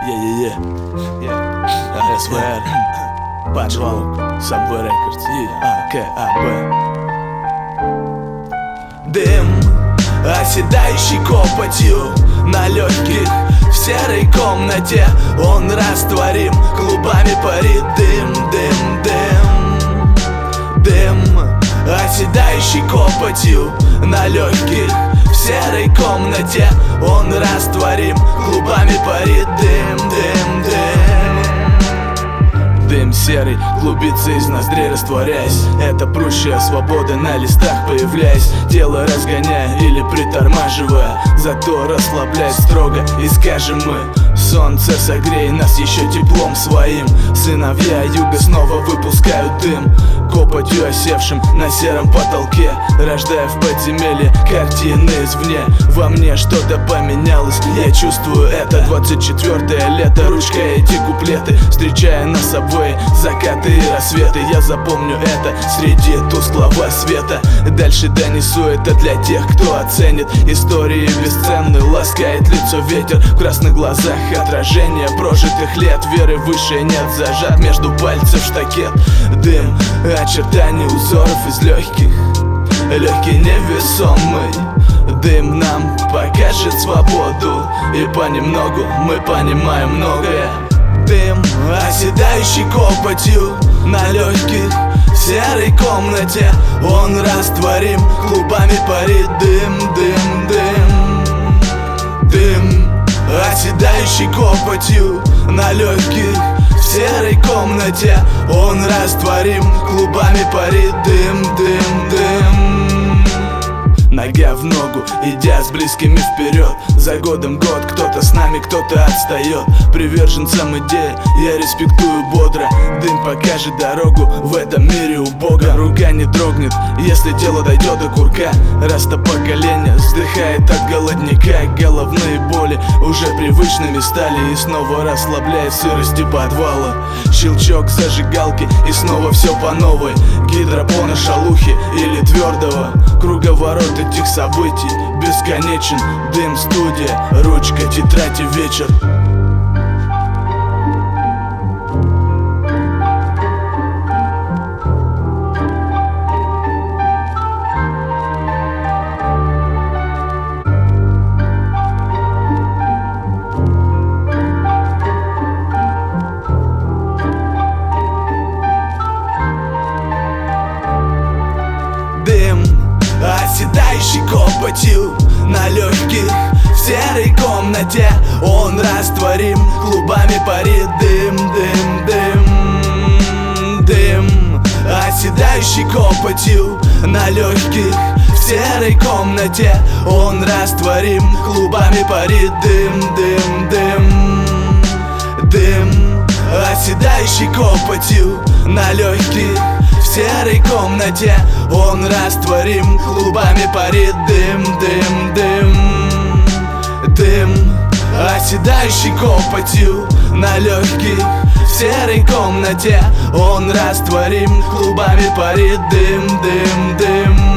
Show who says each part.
Speaker 1: СВР, Панчвал, Subway Records, КАБ. Дым, оседающий копотью на легких в серой комнате, он растворим, клубами парит дым, дым, дым. Дым, оседающий копотью на легких в серой комнате, он растворим, клубами парит дым, дым, дым. Дым серый клубится из ноздрей, растворяясь. Это прущая свобода на листах появляясь, тело разгоняя или притормаживая, зато расслабляясь строго. И скажем мы: солнце, согрей нас еще теплом своим. Сыновья юга снова выпускают дым, копотью осевшим на сером потолке, рождая в подземелье картины извне. Во мне что-то поменялось, я чувствую это. 24-е лето, ручка эти куплеты, встречая на Subway закаты и рассветы. Я запомню это среди тусклого света. Дальше донесу это для тех, кто оценит. Истории бесценны, ласкает лицо ветер. В красных глазах отражение прожитых лет. Веры выше нет, зажат между пальцев штакет. Дым, очертания узоров из легких, легкий невесомый. Дым нам покажет свободу, и понемногу мы понимаем многое. Дым, оседающий копотью на легких в серой комнате, он растворим, клубами парит дым, дым, дым. Дым, оседающий копотью на легких в серой комнате, он растворим, клубами парит дым, дым, дым. Нога в ногу, идя с близкими вперед. За годом год, кто-то с нами, кто-то отстает. Приверженцам идеи я респектую бодро. Дым покажет дорогу в этом мире убого. Рука не дрогнет, если дело дойдет до курка. Раста поколения вздыхает от голодника. Головные боли уже привычными стали, и снова расслабляет сырости подвала. Щелчок зажигалки, и снова все по новой. Гидропона, шалухи или твердого. Круговорот этих событий бесконечен. Дым, студия, ручка, тетрадь и вечер. Дым, оседающий копотью на легких в серой комнате, он растворим, клубами парит дым, дым, дым. Дым, оседающий копотью на легких в серой комнате, он растворим, клубами парит дым, дым, дым. Дым, оседающий копотью на легких в серой комнате, он растворим, клубами парит дым, дым, дым. Дым, оседающий копотью на легких в серой комнате, он растворим, клубами парит дым, дым, дым.